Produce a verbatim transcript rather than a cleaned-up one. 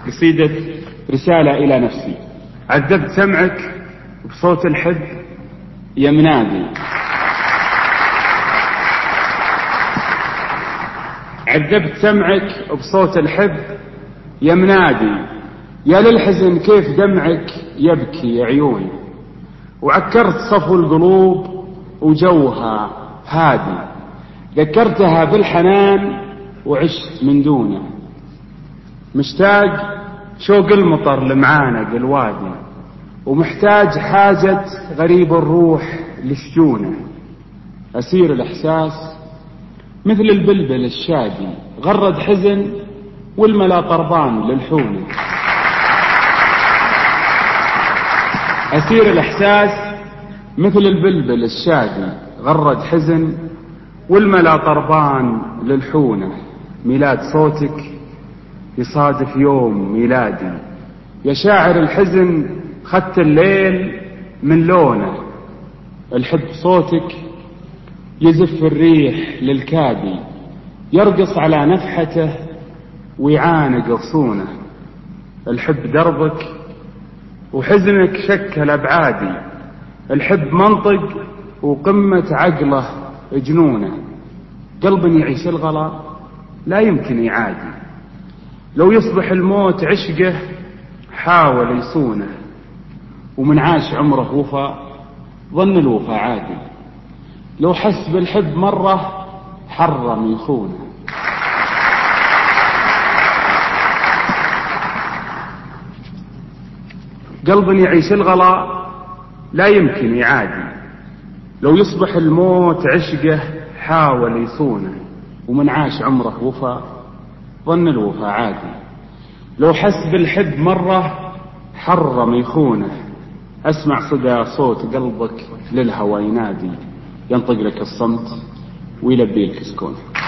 قصيدة رسالة إلى نفسي. عذبت سمعك بصوت الحب يا منادي، عذبت سمعك بصوت الحب يا منادي، يا للحزن كيف دمعك يبكي يا عيوني، وعكرت صفو القلوب وجوها هادي، ذكرتها بالحنان وعشت من دونه، مشتاق شوق المطر لمعانق الوادي، ومحتاج حاجة غريب الروح لشجونه، أسير الإحساس مثل البلبل الشادي، غرد حزن والملا طربان للحونه، أسير الإحساس مثل البلبل الشادي، غرد حزن والملا طربان للحونه، ميلاد صوتك يصادف يوم ميلادي، يا شاعر الحزن خدت الليل من لونه، الحب صوتك يزف الريح للكادي، يرقص على نفحته ويعانق غصونه، الحب دربك وحزنك شكل أبعادي، الحب منطق وقمة عقله جنونه، قلب يعيش الغلا لا يمكن يعادي، لو يصبح الموت عشقه حاول يصونه، ومن عاش عمره وفا ظن الوفا عادي، لو حس بالحب مرة حرم يخونه. قلب يعيش الغلا لا يمكن يعادي، لو يصبح الموت عشقه حاول يصونه، ومن عاش عمره وفا ظن الوفا عادي، لو حس بالحب مرة حرم يخونه، أسمع صدى صوت قلبك للهوى ينادي، ينطق لك الصمت ويلبي لك سكونه.